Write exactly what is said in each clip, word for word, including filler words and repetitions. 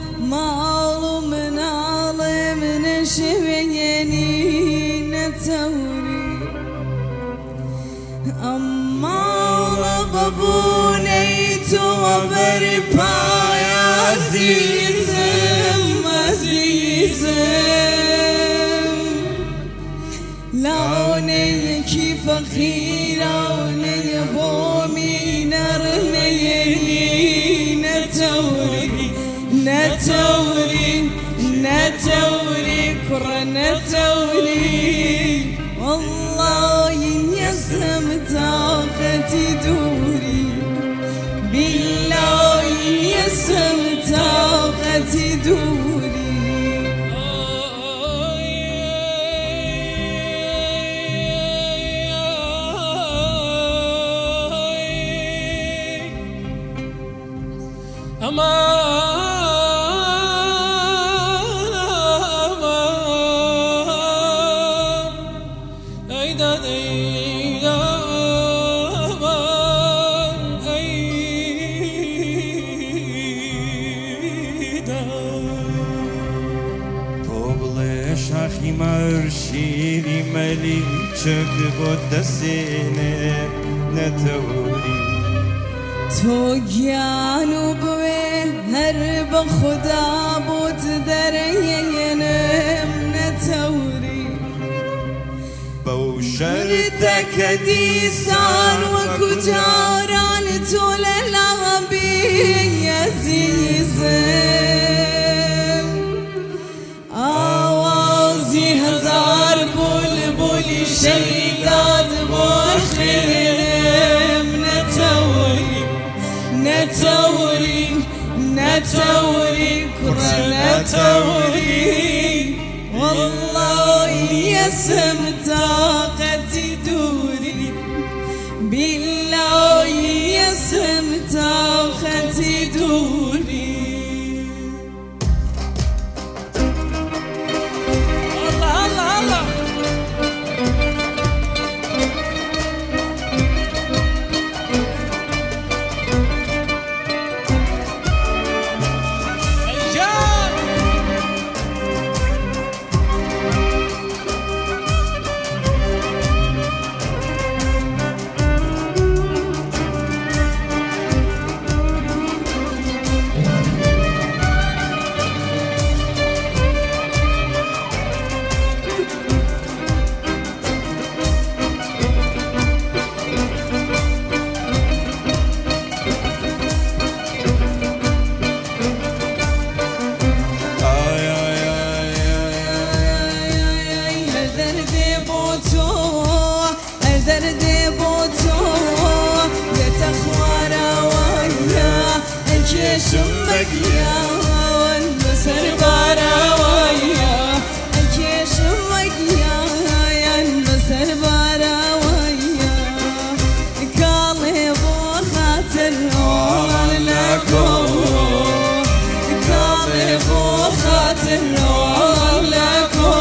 مال من عالم نشويني نتوري أما ببونيت وبرباي عزيزم عزيزم لوني كيف خيروني بومي نرني نتوري نتوري نتوري كرة نتوري والله يسم طاقتي دوري بالله يسم طاقتي دوري شاخی مرشیری ملی چک بود سینه نتوری تو گیانو بوی هر بخدا بود درینم نتوری بو شرطك دیسان و کجاران طول لغبی عزیزم آوازی هزار بلبلی شیداد بخیرم نتوری نتوري نتوري كرة نتوري والله يسم طاقتي دوري بالله يسم طاقتي دوري الله الله الله دردي بوتو يتخوارا ويا الجيشم بقيا والنسر بارا ويا الجيشم بقيا النسر بارا ويا قالي بو خاطر لكو قالي بو خاطر لكو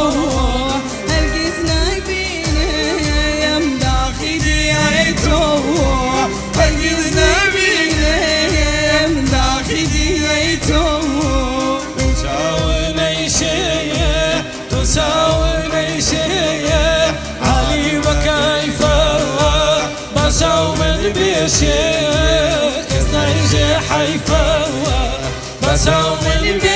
تساوي شيء علي وكيف بساو من بيشي كزنا يجي حيفا بساو من بيشي